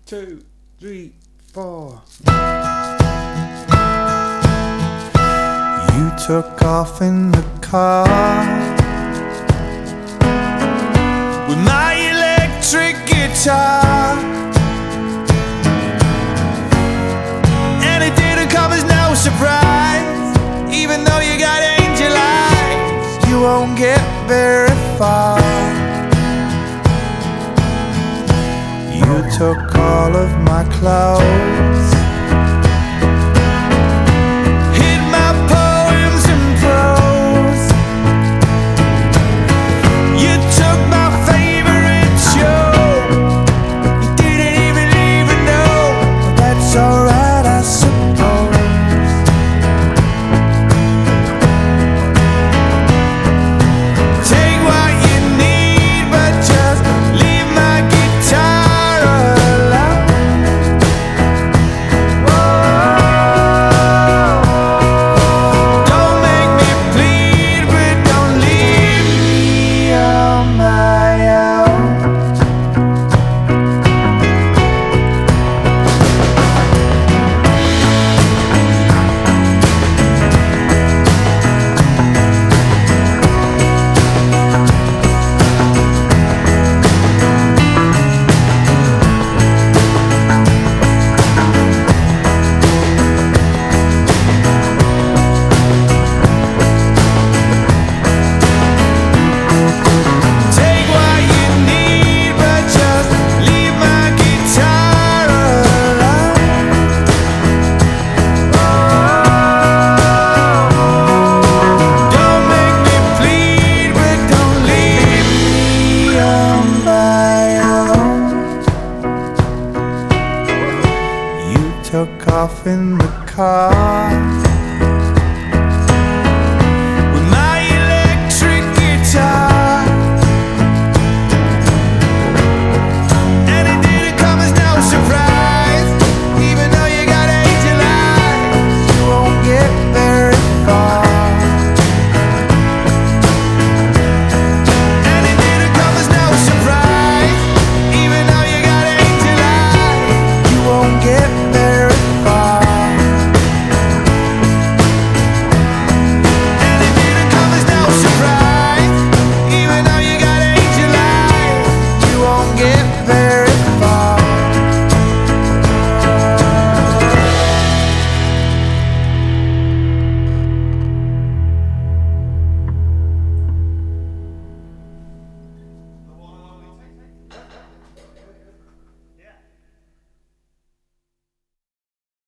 2, 3, 4. You took off in the car with my electric guitar, and it didn't come as no surprise. Even though you got angel eyes, you won't get very far. You took all of my clothes, hid my poems and prose. You took my favorite show. You didn't even know. That's alright, I suppose. Take what you need, but just leave my guitar alone. Don't make me bleed, but don't leave me on my own. Take what you need, but just leave my guitar alone. Don't make me bleed, but don't leave me on my own. You took off in the car